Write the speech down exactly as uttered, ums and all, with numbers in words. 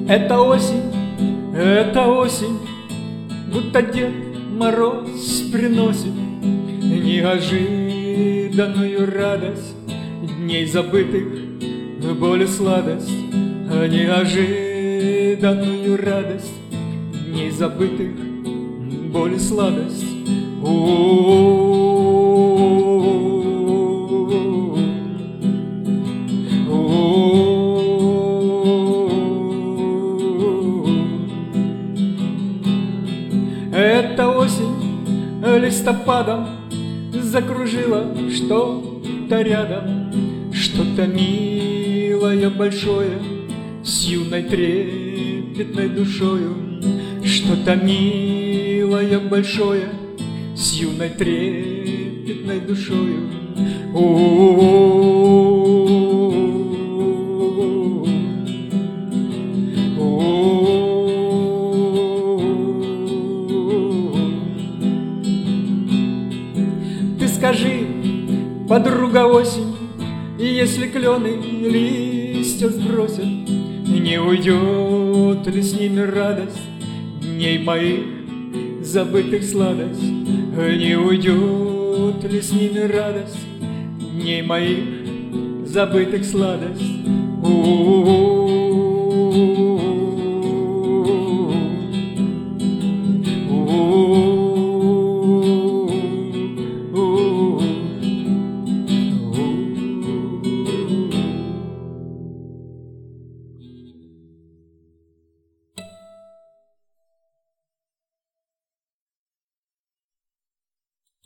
Это осень, это осень, будто Дед Мороз приносит неожиданную радость дней забытых, боль и сладость, неожиданную радость дней забытых, боль и сладость. Эта осень листопадом закружила что-то рядом, что-то милое, большое, с юной трепетной душою, что-то милое, большое, с юной трепетной душою. Ты скажи, подруга осень, если клены листья сбросят, не уйдет ли с ними радость дней моих забытых сладость? Не уйдет ли с ними радость дней моих забытых сладость? У-у-у.